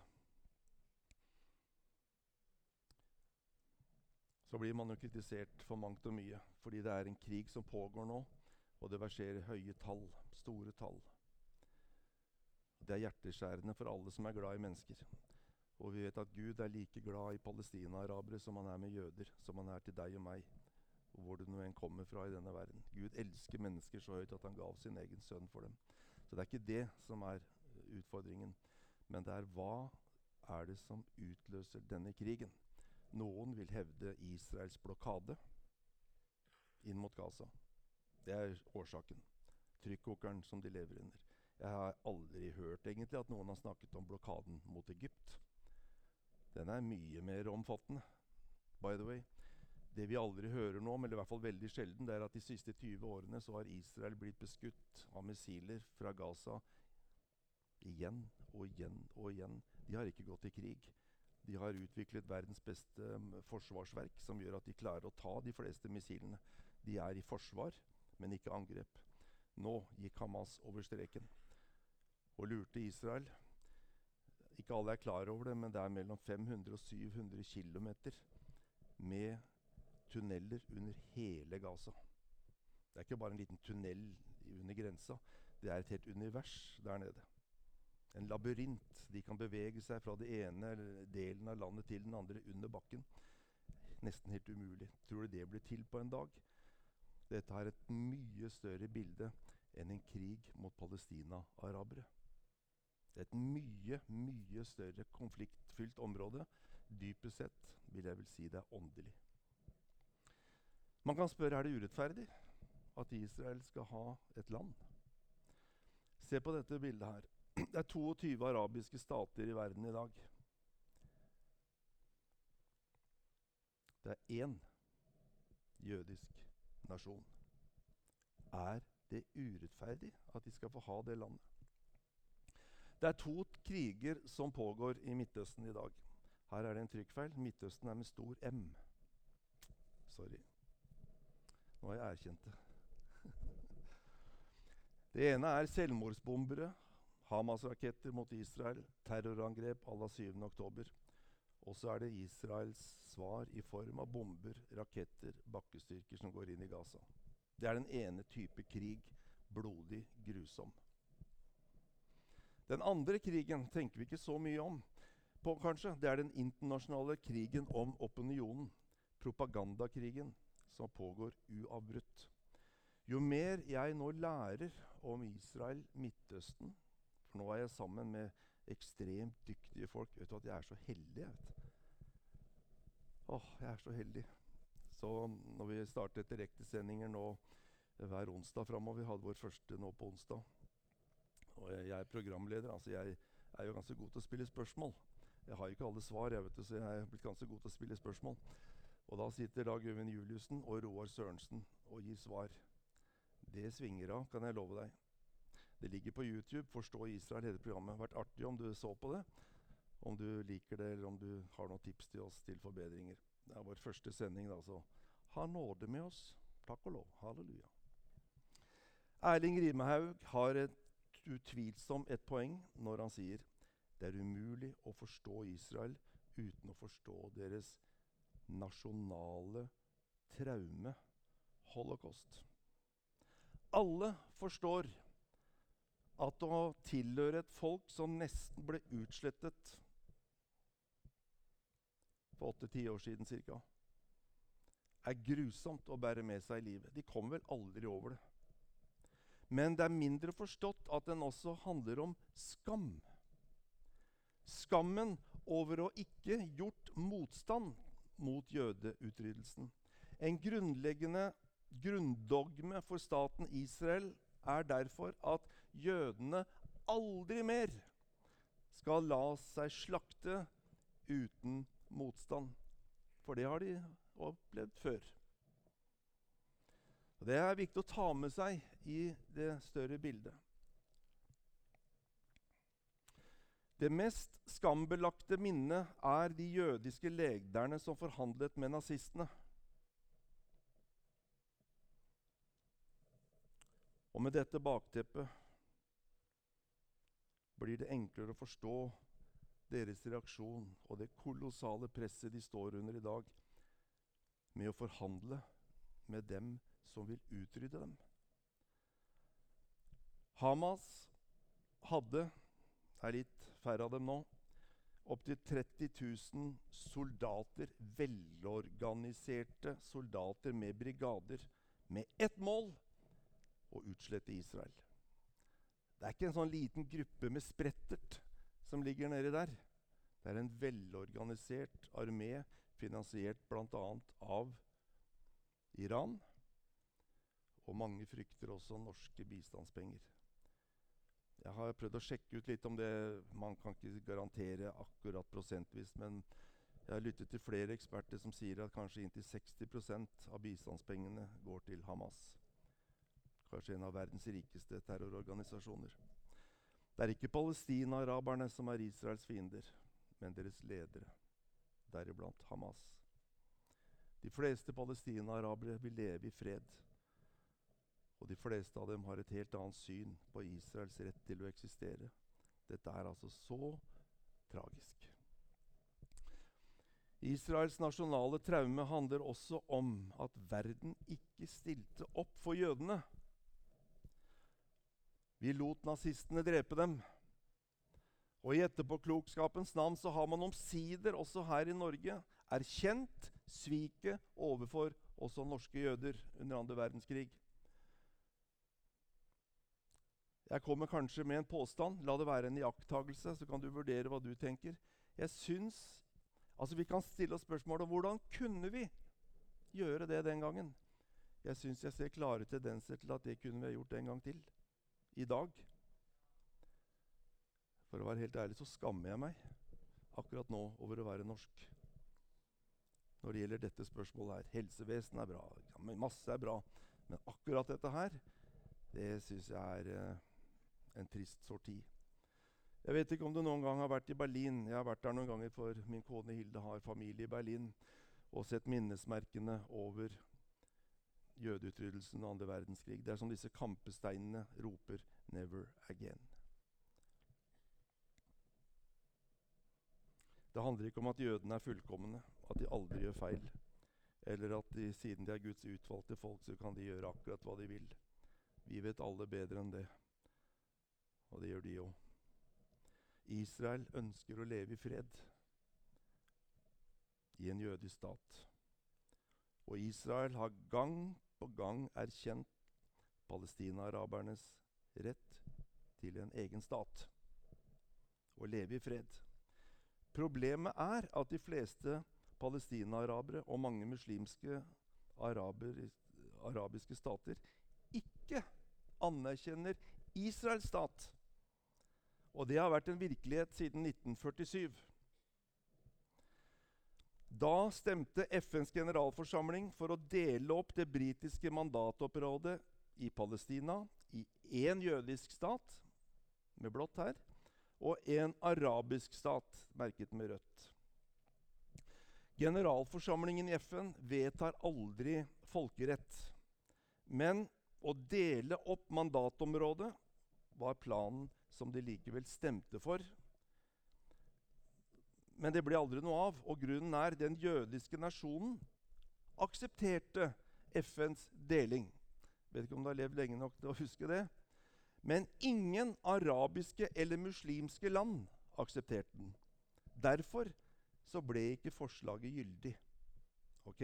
Så blir man jo kritisert for mangt og mye, fordi det er en krig som pågår nå, og det verserer høye tall, store tall. Det er hjerteskjærende for alle som er glad i mennesker. Og vi vet at Gud er like glad i palestina-arabere som han er med jøder, som han er til deg og meg, og hvor du nå enn kommer fra i denne verden. Gud elsker mennesker så høyt at han gav sin egen sønn for dem. Så det er ikke det som er utfordringen, men det er hva er det som utløser denne krigen. Noen vil hevde Israels blokade inn mot Gaza. Det er årsaken. Trykkokeren som de lever under. Jeg har aldri hørt egentlig at noen har snakket om blokaden mot Egypt. Den er mye mer omfattende, by the way. Det vi aldri hører nå, eller i hvert fall veldig sjelden, det er at de siste 20 årene så har Israel blitt beskutt av missiler fra Gaza igjen og igjen og igjen. De har ikke gått i krig. De har utviklet verdens beste forsvarsverk, som gjør at de klarer å ta de fleste missilene. De er i forsvar, men ikke angrep. Nå gikk Hamas over streken og lurte Israel. Ikke alle er klar over det, men det er mellom 500 og 700 kilometer med tunneler under hele Gaza. Det er ikke bare en liten tunnel under grensa. Det er et helt univers der nede. En labyrint. De kan bevege seg fra det ene delen av landet til den andre under bakken. Nesten helt umulig. Tror du det blir til på en dag? Dette er et mye større bilde enn en krig mot palestina-arabere. Det er et mye, mye større konfliktfylt område. Dypest sett vil jeg vel si det er åndelig. Man kan spørre, er det urettferdig at Israel skal ha et land? Se på dette bildet her. Det er 22 arabiske stater i verden i dag. Det er én jødisk nasjon. Er det urettferdig at de skal få ha det landet? Det er 2 kriger som pågår i Midtøsten i dag. Her er det en trykkfeil. Midtøsten er med stor M. Sorry. Nå har jeg erkjent det. Det ene er selvmordsbombere, Hamas-raketter mot Israel, terrorangrep à la 7. oktober. Og så er det Israels svar i form av bomber, raketter, bakkestyrker som går inn i Gaza. Det er den ene type krig, blodig, grusom. Den andre krigen tenker vi ikke så mye om på, kanskje. Det er den internasjonale krigen om opinionen, propagandakrigen, som pågår uavbrutt. Jo mer jeg nå lærer om Israel, Midtøsten, for nå er jeg sammen med ekstremt dyktige folk. Vet du at jeg er så heldig, jeg vet. Jeg er så heldig. Så når vi starter direktesendinger nå hver onsdag fremover, vi hadde vår første nå på onsdag, og jeg er programleder, altså jeg er jo ganske god til å spille spørsmål. Jeg har ikke alle svar, jeg vet det, så jeg er blitt ganske god til å spille spørsmål. Og da sitter Dag Øyvind Juliussen og Roar Sørensen og gir svar. Det svinger av, kan jeg love deg. Det ligger på YouTube, Forstå Israel, hele programmet. Vært artig om du så på det, om du liker det, eller om du har noen tips til oss til forbedringer. Det er vår første sending da, så ha nåde med oss. Takk og lov. Halleluja. Erling Rimehaug har utvilsomt et poeng når han sier det er umulig å forstå Israel uten å forstå deres nasjonale traume, holocaust. Alle forstår at å tilhøre et folk som nesten ble utslettet for 8-10 år siden cirka, er grusomt å bære med seg i livet. De kommer vel aldri over det. Men det er mindre forstått at den også handler om skam. Skammen over å ikke gjort motstand mot jødeutryddelsen. En grunnleggende grunndogme for staten Israel er derfor at jødene aldri mer skal la seg slakte uten motstand. For det har de opplevd før. Og det er viktig å ta med seg i det større bildet. Det mest skambelagte minnet er de jødiske lederne som forhandlet med nazistene. Og med dette bakteppet blir det enklere å forstå deres reaksjon og det kolossale presset de står under i dag med å forhandle med dem som vil utrydde dem. Hamas hadde, er litt færre av dem nå, opptil 30 000 soldater, velorganiserte soldater med brigader, med ett mål: å utslette Israel. Det er ikke en sånn liten gruppe med sprettert som ligger nede der. Det er en velorganisert armé, finansiert blant annet av Iran. Og mange frykter også norske bistandspenger. Jeg har prøvd å sjekke ut litt om det. Man kan ikke garantere akkurat prosentvis, men jeg har lyttet til flere eksperter som sier at kanskje inntil 60% av bistandspengene går til Hamas. Kanskje en av verdens rikeste terrororganisasjoner. Det er ikke palestina-araberne som er Israels fiender, men deres ledere, deriblant Hamas. De fleste palestina-arabere vil leve i fred, og de fleste av dem har et helt annet syn på Israels rett til å eksistere. Dette er altså så tragisk. Israels nasjonale traume handler også om at verden ikke stilte opp for jødene. Vi lot nazistene drepe dem. Og i etterpåklokskapens navn så har man omsider også her i Norge erkjent sviket overfor også norske jøder under 2. verdenskrig. Jeg kommer kanskje med en påstand. La det være en iakttagelse, så kan du vurdere hva du tenker. Jeg syns, vi kan stille oss spørsmål om hvordan kunne vi gjøre det den gangen. Jeg syns jeg ser klare tendenser til at det kunne vi ha gjort en gang til. I dag. For å være helt ærlig så skammer jeg meg akkurat nå over å være norsk. Når det gjelder dette spørsmålet her. Helsevesen er bra, ja, masse er bra. Men akkurat dette her, det syns jeg er en trist sorti. Jeg vet ikke om du noen gang har vært i Berlin. Jeg har vært der noen ganger, for min kone Hilde har familie i Berlin, og sett minnesmerkene over jødeutryddelsen og 2. verdenskrig. Det er som disse kampesteinene roper 'never again'. Det handler ikke om at jødene er fullkomne, at de aldri gjør feil, eller at de, siden de er Guds utvalgte folk, så kan de gjøre akkurat hva de vil. Vi vet alle bedre enn det, og det gjør de også. Israel ønsker å leve i fred i en jødisk stat. Og Israel har gang på gang erkjent palestina-arabernes rett til en egen stat. Å leve i fred. Problemet er at de fleste palestina-arabere og mange muslimske arabiske stater ikke anerkjenner Israels stat. Og det har vært en virkelighet siden 1947. Da stemte FNs generalforsamling for å dele opp det britiske mandatområdet i Palestina i en jødisk stat, med blått her, og en arabisk stat, merket med rødt. Generalforsamlingen i FN vedtar aldri folkerett, men å dele opp mandatområdet var planen som de likevel stemte for. Men det ble aldri noe av, og grunnen er den jødiske nasjonen aksepterte FNs deling. Jeg vet ikke om du har levd lenge nok til å huske det. Men ingen arabiske eller muslimske land aksepterte den. Derfor så ble ikke forslaget gyldig. Ok?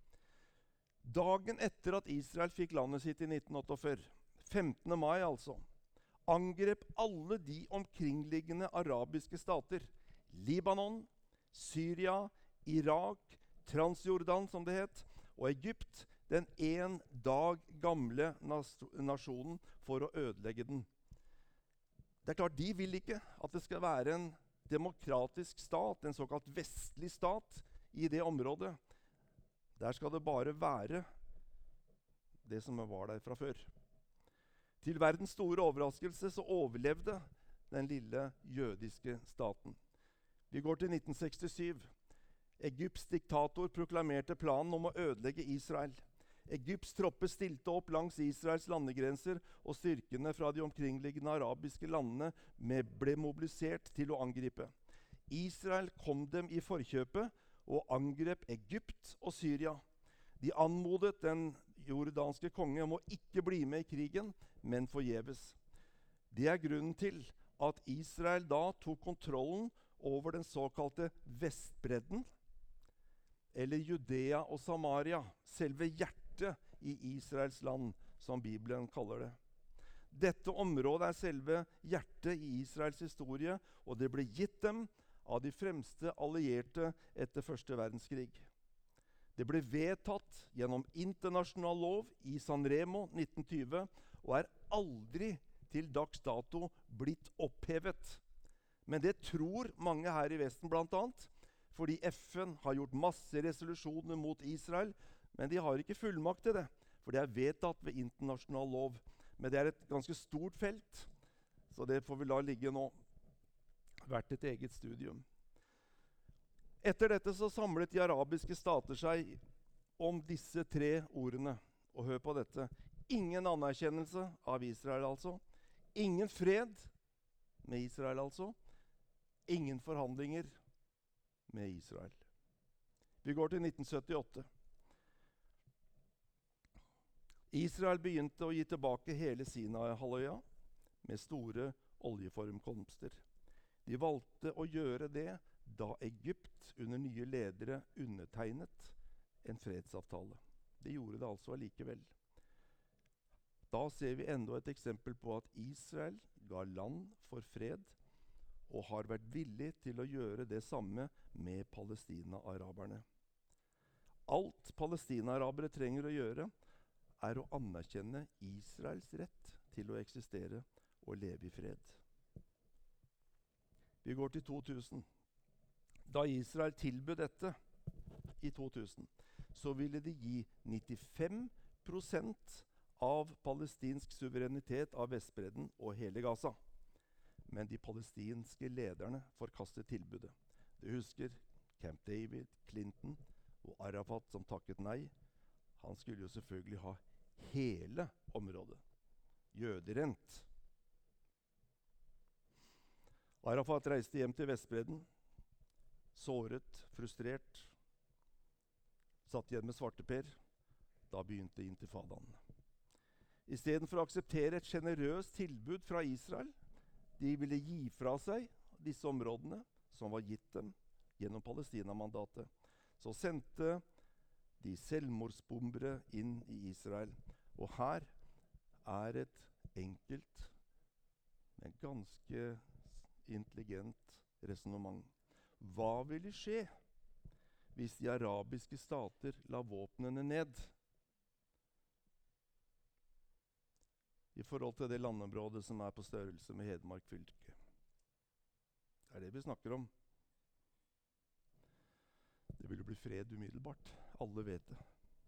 Dagen etter at Israel fikk landet sitt i 1948, 15. mai altså, angrep alle de omkringliggende arabiske stater, Libanon, Syria, Irak, Transjordan som det het, og Egypt, den en dag gamle nasjonen, for å ødelegge den. Det er klart, de vil ikke at det skal være en demokratisk stat, en såkalt vestlig stat, i det området. Der skal det bare være det som var der fra før. Til verdens store overraskelse så overlevde den lille jødiske staten. Vi går til 1967. Egypts diktator proklamerte planen om å ødelegge Israel. Egypts tropper stilte opp langs Israels landegrenser, og styrkene fra de omkringliggende arabiske landene ble mobilisert til å angripe. Israel kom dem i forkjøpet og angrep Egypt og Syria. De anmodet den jordanske konge om å ikke bli med i krigen, men forgjeves. Det er grunnen til at Israel da tok kontrollen over den såkalte Vestbredden, eller Judea og Samaria, selve hjertet i Israels land, som Bibelen kaller det. Dette området er selve hjertet i Israels historie, og det ble gitt dem av de fremste allierte etter første verdenskrig. Det ble vedtatt gjennom internasjonal lov i San Remo 1920, og er aldri til dags dato blitt opphevet. Men det tror mange her i Vesten blant annet, fordi FN har gjort masse resolusjoner mot Israel, men de har ikke fullmakt til det, for det er vedtatt ved internasjonal lov. Men det er et ganske stort felt, så det får vi la ligge nå. Vært et eget studium. Etter dette så samlet de arabiske stater seg om disse tre ordene. Og hør på dette. Ingen anerkjennelse av Israel altså. Ingen fred med Israel altså. Ingen forhandlinger med Israel. Vi går til 1978. Israel begynte å gi tilbake hele Sinai-halvøya med store oljeforekomster. De valgte å gjøre det da Egypt under nye ledere undertegnet en fredsavtale. De gjorde det altså allikevel. Da ser vi enda et eksempel på at Israel ga land for fred, og har vært villig til å gjøre det samme med palestina-araberne. Alt palestina-arabere trenger å gjøre, er å anerkjenne Israels rett til å eksistere og leve i fred. Vi går til 2000. Da Israel tilbød dette i 2000, så ville de gi 95% av palestinsk suverenitet av Vestbredden og hele Gaza. Men de palestinske lederne forkastet tilbudet. Du husker Camp David, Clinton og Arafat som takket nei. Han skulle jo selvfølgelig ha hele området. Jøderent. Arafat reiste hjem til Vestbredden, såret, frustrert, satt igjen med svarteper. Da begynte intifadaen. I stedet for å akseptere et generøst tilbud fra Israel, de ville gi fra seg disse områdene som var gitt dem gjennom Palestina-mandatet, så sendte de selvmordsbombere inn i Israel. Og her er et enkelt, men ganske intelligent resonemang. Hva ville skje hvis de arabiske stater la våpnene ned i forhold til det landområdet som er på størrelse med Hedmark fylke? Det er det vi snakker om. Det ville bli fred umiddelbart. Alle vet det.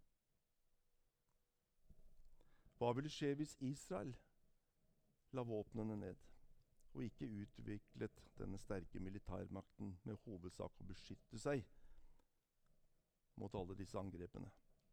Hva ville skje hvis Israel la våpnene ned og ikke utviklet denne sterke militærmakten med hovedsak å beskytte seg mot alle disse angrepene?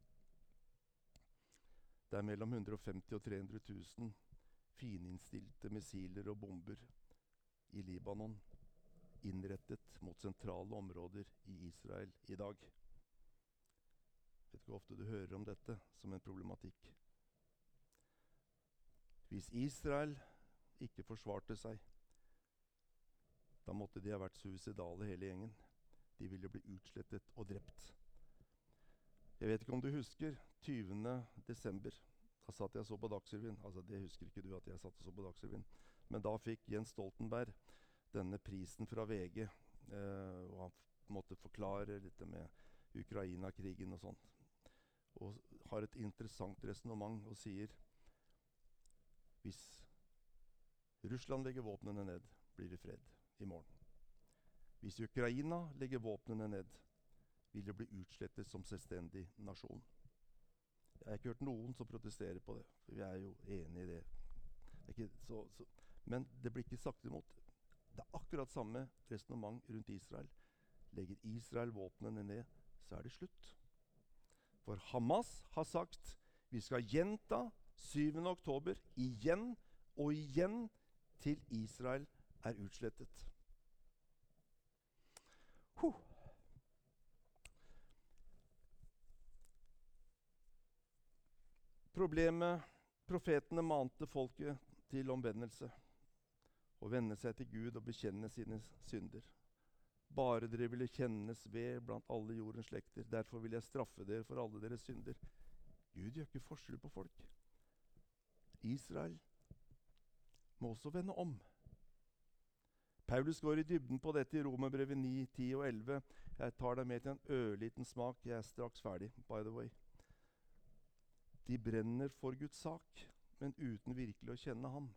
Det er mellom 150 og 300 000 fininnstilte missiler og bomber i Libanon innrettet mot sentrale områder i Israel i dag. Vet ikke hvor ofte du hører om dette som en problematikk. Hvis Israel ikke forsvarte seg. Da måtte de ha vært suicidale hele gjengen. De ville bli utslettet og drept. Jeg vet ikke om du husker 20. desember. Da satt jeg så på Dagsrevyen. Altså, det husker ikke du at jeg satt og så på Dagsrevyen. Men da fikk Jens Stoltenberg denne prisen fra VG. Og han måtte forklare litt med Ukraina-krigen og sånt. Og har et interessant resonemang og sier hvis Russland legger våpnene ned, blir det fred i morgen. Hvis Ukraina legger våpnene ned, vil det bli utslettet som selvstendig nasjon. Jeg har ikke hørt noen som protesterer på det. Vi er jo enige i det. Men det blir ikke sagt imot. Det er akkurat samme resonemang rundt Israel. Legger Israel våpnene ned, så er det slutt. For Hamas har sagt vi skal gjenta 7. oktober igjen og igjen til Israel er utslettet. Problemet, profetene mante folket til omvendelse. Å vende seg til Gud og bekjenne sine synder. Bare dere ville kjennes ved blant alle jordens slekter. Derfor vil jeg straffe dere for alle deres synder. Gud gjør ikke forskjell på folk. Israel må også vende om. Paulus går i dybden på dette i Romerbrevet 9, 10 og 11. Jeg tar deg med til en ørliten smak. Jeg er straks ferdig, by the way. De brenner for Guds sak, men uten virkelig å kjenne ham.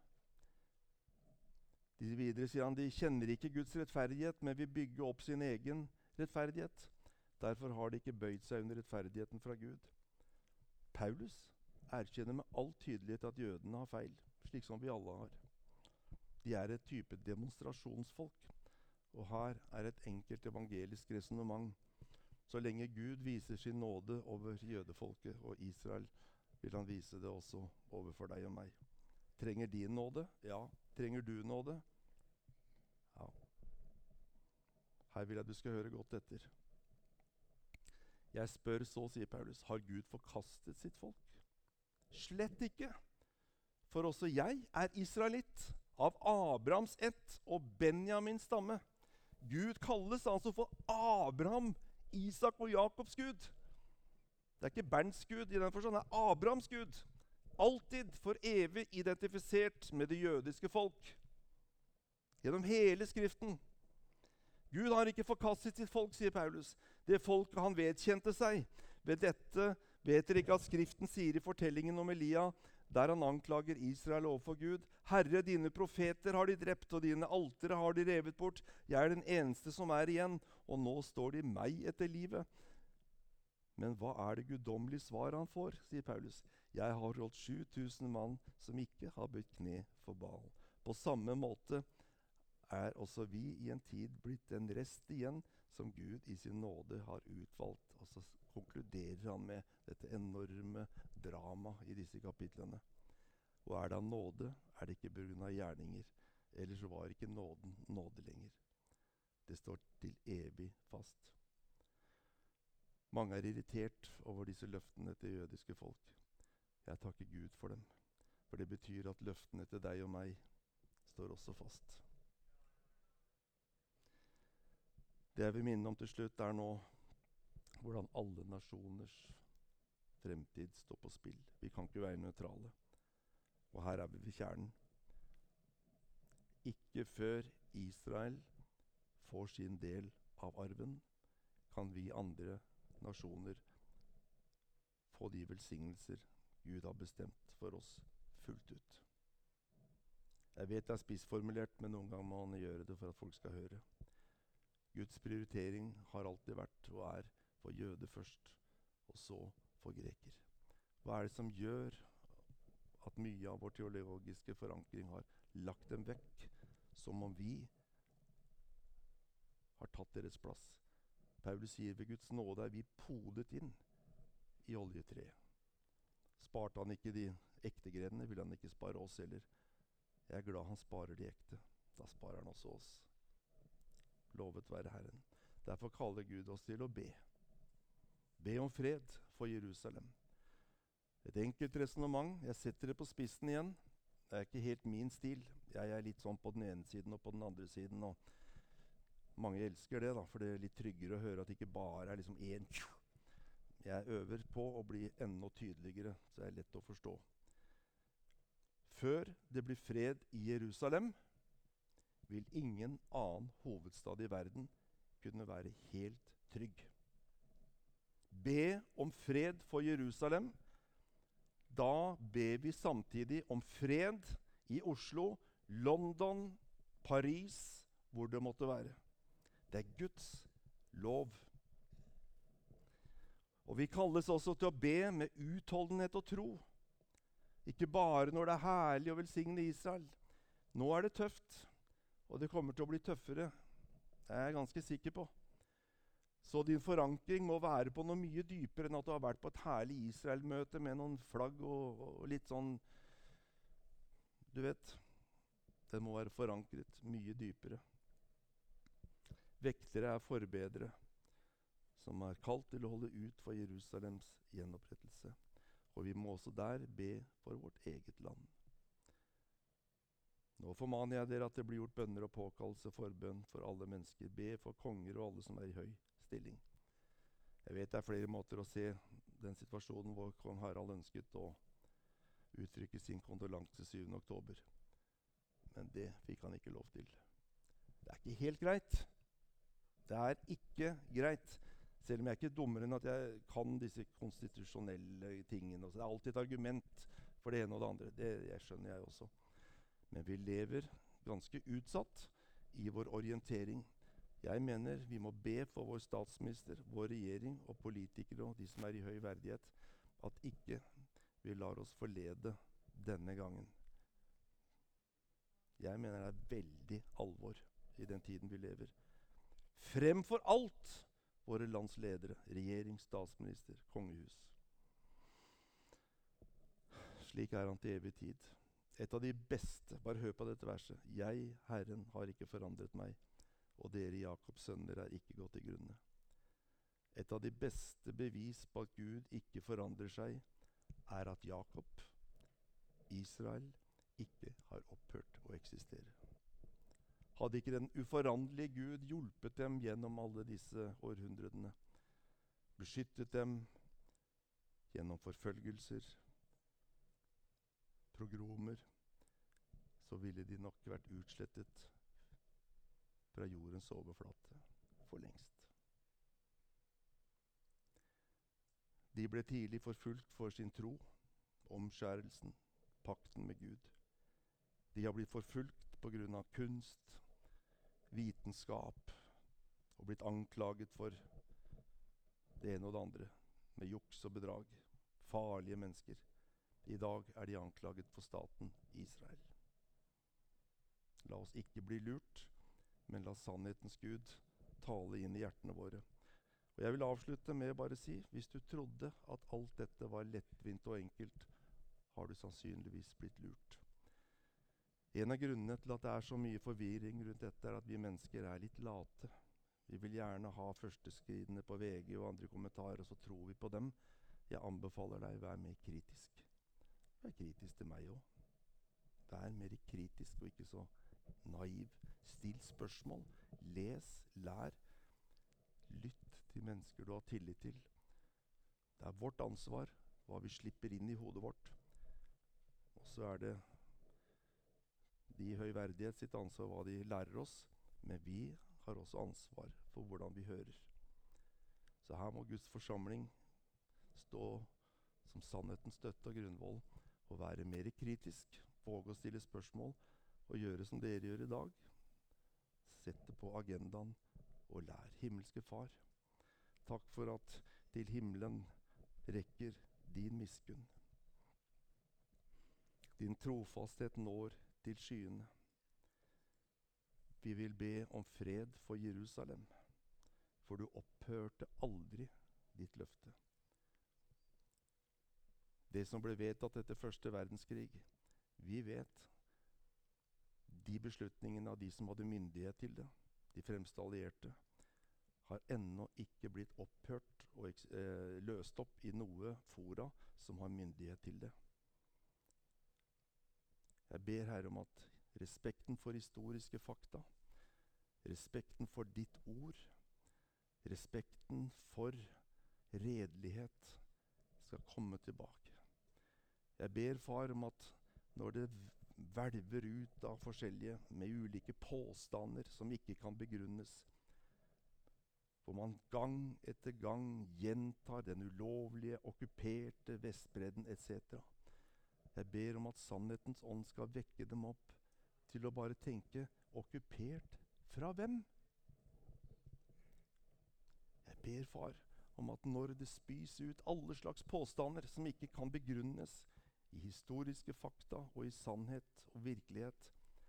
Videre sier han, de kjenner ikke Guds rettferdighet, men vil bygge opp sin egen rettferdighet. Derfor har de ikke bøyd seg under rettferdigheten fra Gud. Paulus erkjenner med all tydelighet at jødene har feil, slik som vi alle har. De er et type demonstrasjonsfolk, og her er et enkelt evangelisk resonemang. Så lenge Gud viser sin nåde over jødefolket og Israel, vil han vise det også overfor deg og meg. Trenger de nåde? Ja. Trenger du nåde? Ja. Her vil jeg du skal høre godt etter. Jeg spør så, sier Paulus, har Gud forkastet sitt folk? Slett ikke. For også jeg er israelitt, av Abrahams ett og Benjamins stamme. Gud kalles altså for Abraham, Isak og Jakobs Gud. Det er ikke Bernts Gud i den forstand, det er Abrahams Gud. Alltid for evig identifisert med det jødiske folk. Gjennom hele Skriften. Gud har ikke forkastet sitt folk, sier Paulus. Det folket han vedkjente seg. Ved dette vet dere ikke at Skriften sier i fortellingen om Elia, der han anklager Israel overfor Gud. Herre, dine profeter har de drept, og dine altere har de revet bort. Jeg er den eneste som er igjen, og nå står de meg etter livet. Men hva er det guddommelige svar han får, sier Paulus. Jeg har holdt 7000 mann som ikke har bøyd kne for Baal. På samme måte er også vi i en tid blitt en rest igjen som Gud i sin nåde har utvalgt. Og så konkluderer han med dette enorme drama i disse kapitlene. Og er det av nåde, er det ikke på grunn av gjerninger. Ellers var ikke nåden nåde lenger. Det står til evig fast. Mange er irritert over disse løftene til jødiske folk. Jeg takker Gud for dem, for det betyr at løftene til deg og meg står også fast. Det jeg vil minne om til slutt er nå hvordan alle nasjoners fremtid står på spill. Vi kan ikke være nøytrale. Og her er vi ved kjernen. Ikke før Israel får sin del av arven, kan vi andre nasjoner få de velsignelser Gud har bestemt for oss fullt ut. Jeg vet det er spissformulert, men noen ganger må man gjøre det for at folk skal høre. Guds prioritering har alltid vært og er for jøder først, og så for greker. Hva er det som gjør at mye av vår teologiske forankring har lagt dem vekk, som om vi har tatt deres plass? Paulus sier ved Guds nåde er vi podet inn i oljetreet. Sparte han ikke de ekte grenene, vil han ikke spare oss heller. Jeg er glad han sparer de ekte. Da sparer han også oss. Lovet være Herren. Derfor kaller Gud oss til å be. Be om fred for Jerusalem. Et enkelt resonemang. Jeg setter det på spissen igjen. Det er ikke helt min stil. Jeg er litt sånn på den ene siden og på den andre siden, og mange elsker det, da, for det er litt tryggere å høre at det ikke bare er liksom én. Jeg øver på å bli enda tydeligere, så det er lett å forstå. Før det blir fred i Jerusalem, vil ingen annen hovedstad i verden kunne være helt trygg. Be om fred for Jerusalem. Da ber vi samtidig om fred i Oslo, London, Paris, hvor det måtte være. Det er Guds lov. Og vi kalles også til å be med utholdenhet og tro. Ikke bare når det er herlig å velsigne Israel. Nå er det tøft, og det kommer til å bli tøffere. Det er jeg ganske sikker på. Så din forankring må være på noe mye dypere enn at du har vært på et herlig Israel-møte med noen flagg og litt sånn. Du vet, det må være forankret mye dypere. Vektere er forbedere, som er kalt til å holde ut for Jerusalems gjenopprettelse. Og vi må også der be for vårt eget land. Nå formaner jeg dere at det blir gjort bønner og påkallelse, forbønn for alle mennesker. Be for konger og alle som er i høy stilling. Jeg vet det er flere måter å se den situasjonen hvor kong Harald ønsket å uttrykke sin kondolanse 7. oktober. Men det fikk han ikke lov til. Det er ikke helt greit. Det er ikke greit. Selv om jeg er ikke dummere enn at jeg kan disse konstitusjonelle tingene. Det er alltid et argument for det ene og det andre. Det skjønner jeg også. Men vi lever ganske utsatt i vår orientering. Jeg mener vi må be for vår statsminister, vår regjering og politikere og de som er i høy verdighet, at ikke vi lar oss forlede denne gangen. Jeg mener det er veldig alvor i den tiden vi lever. Fremfor alt våre lands ledere, regjering, statsminister, kongehus. Slik er han til evig tid. Et av de beste, bare hør på dette verset. Jeg, Herren, har ikke forandret meg, og dere Jakobs sønner er ikke gått til grunne. Et av de beste bevis på at Gud ikke forandrer seg, er at Jakob, Israel, ikke har opphørt å eksistere. Hadde ikke den uforanderlige Gud hjulpet dem gjennom alle disse århundrene, beskyttet dem gjennom forfølgelser, pogromer, så ville de nok vært utslettet fra jordens overflate for lengst. De ble tidlig forfulgt for sin tro, omskjærelsen, pakten med Gud. De har blitt forfulgt på grunn av kunst, vitenskap, og blitt anklaget for det ene og det andre, med juks og bedrag. Farlige mennesker. I dag er de anklaget for staten Israel. La oss ikke bli lurt, men la sannhetens Gud tale inn i hjertene våre. Og jeg vil avslutte med bare å si, hvis du trodde at alt dette var lettvint og enkelt, har du sannsynligvis blitt lurt. En av grunnene til at det er så mye forvirring rundt dette, er at vi mennesker er litt late. Vi vil gjerne ha førsteskridene på VG og andre kommentarer, og så tror vi på dem. Jeg anbefaler deg å være mer kritisk. Vær kritisk til meg også. Vær mer kritisk og ikke så naiv. Still spørsmål. Les, lær. Lytt til mennesker du har tillit til. Det er vårt ansvar hva vi slipper inn i hodet vårt. Og så er det de i høy verdighet sitt ansvar hva de lærer oss, men vi har også ansvar for hvordan vi hører. Så her må Guds forsamling stå som sannhetens støtte og grunnvoll, og være mer kritisk, våge å stille spørsmål, og gjøre som dere gjør i dag. Sette på agendaen og lær. Himmelske Far, takk for at til himmelen rekker din miskunn. Din trofasthet når til skyene. Vi vil be om fred for Jerusalem, for du opphørte aldri ditt løfte. Det som ble vedtatt etter første verdenskrig, vi vet de beslutningene av de som hadde myndighet til det, de fremste allierte, har ennå ikke blitt opphørt og løst opp i noe fora som har myndighet til det. Jeg ber Herre om at respekten for historiske fakta, respekten for ditt ord, respekten for redelighet skal komme tilbake. Jeg ber, far, om at når det hvelver ut av forskjellige med ulike påstander som ikke kan begrunnes, hvor man gang etter gang gjentar den ulovlige, okkuperte Vestbredden etc. Jeg ber om at sannhetens ånd skal vekke dem opp til å bare tenke okkupert fra hvem? Jeg ber, far, om at når det spys ut alle slags påstander som ikke kan begrunnes i historiske fakta og i sannhet og virkelighet,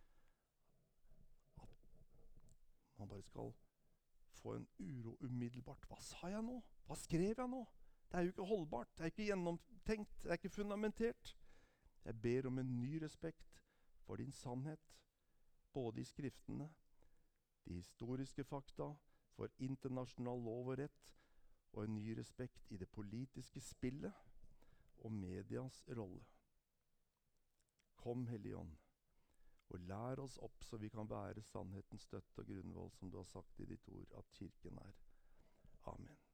at man bare skal få en uro umiddelbart. Hva sa jeg nå? Hva skrev jeg nå? Det er jo ikke holdbart, det er ikke gjennomtenkt, det er ikke fundamentert. Jeg ber om en ny respekt for din sannhet, både i skriftene, de historiske fakta, for internasjonal lov og rett, og en ny respekt i det politiske spillet og medias rolle. Kom, Hellige Ånd, og lær oss opp så vi kan være sannhetens støtte og grunnvoll, som du har sagt i ditt ord, at kirken er. Amen.